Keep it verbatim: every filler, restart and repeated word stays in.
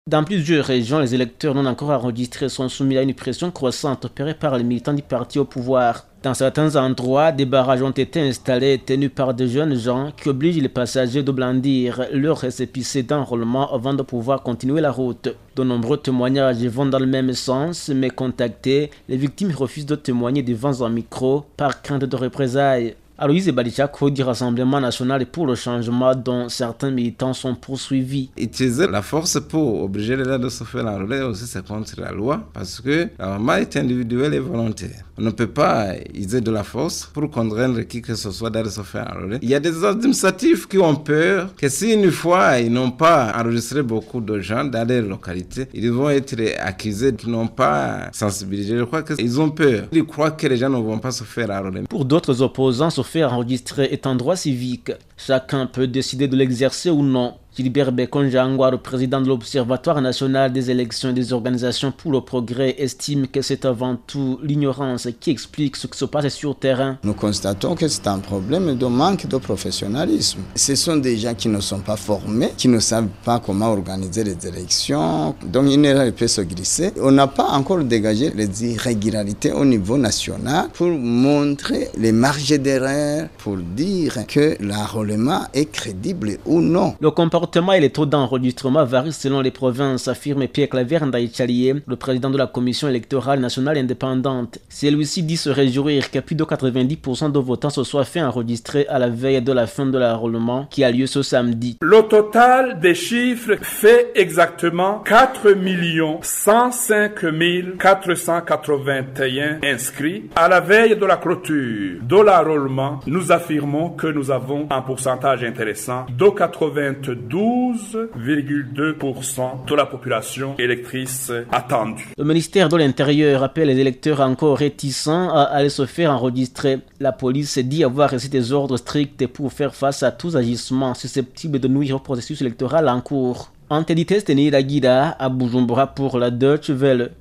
Dans plusieurs régions, les électeurs non encore enregistrés sont soumis à une pression croissante opérée par les militants du parti au pouvoir. Dans certains endroits, des barrages ont été installés tenus par de jeunes gens qui obligent les passagers de brandir leur récépissé d'enrôlement avant de pouvoir continuer la route. De nombreux témoignages vont dans le même sens, mais contactés, les victimes refusent de témoigner devant un micro par crainte de représailles. Aloïse Balichako du Rassemblement national pour le changement dont certains militants sont poursuivis. Utiliser la force pour obliger les gens de se faire enrôler aussi, c'est contre la loi parce que l'enrôlement est individuel et volontaire. On ne peut pas utiliser de la force pour contraindre qui que ce soit d'aller se faire enrôler. Il y a des administratifs qui ont peur que si une fois ils n'ont pas enregistré beaucoup de gens dans les localités, ils vont être accusés qu'ils n'ont pas sensibilisé. Je crois qu'ils ont peur. Ils croient que les gens ne vont pas se faire enrôler. Pour d'autres opposants, se faire enregistrer est un droit civique. Chacun peut décider de l'exercer ou non. Gilbert Bekonjangwa, le président de l'Observatoire national des élections et des organisations pour le progrès, estime que c'est avant tout l'ignorance qui explique ce qui se passe sur le terrain. Nous constatons que c'est un problème de manque de professionnalisme. Ce sont des gens qui ne sont pas formés, qui ne savent pas comment organiser les élections. Donc une erreur peut se glisser. On n'a pas encore dégagé les irrégularités au niveau national pour montrer les marges d'erreur, pour dire que l'enrôlement est crédible ou non. Le comportement et les taux d'enregistrement varient selon les provinces, affirme Pierre-Claver Ndaïchalié, le président de la Commission électorale nationale indépendante. Celui-ci dit se réjouir que plus de quatre-vingt-dix pour cent de votants se soient fait enregistrer à la veille de la fin de l'enrôlement qui a lieu ce samedi. Le total des chiffres fait exactement quatre millions cent cinq mille quatre cent quatre-vingt-un inscrits. À la veille de la clôture de l'enrôlement, nous affirmons que nous avons un pourcentage intéressant de quatre-vingt-douze virgule deux pour cent de la population électrice attendue. Le ministère de l'Intérieur appelle les électeurs encore réticents à aller se faire enregistrer. La police dit avoir reçu des ordres stricts pour faire face à tous agissements susceptibles de nuire au processus électoral en cours. Antedites Tenir Aguida à Bujumbura pour la Deutsche Welle.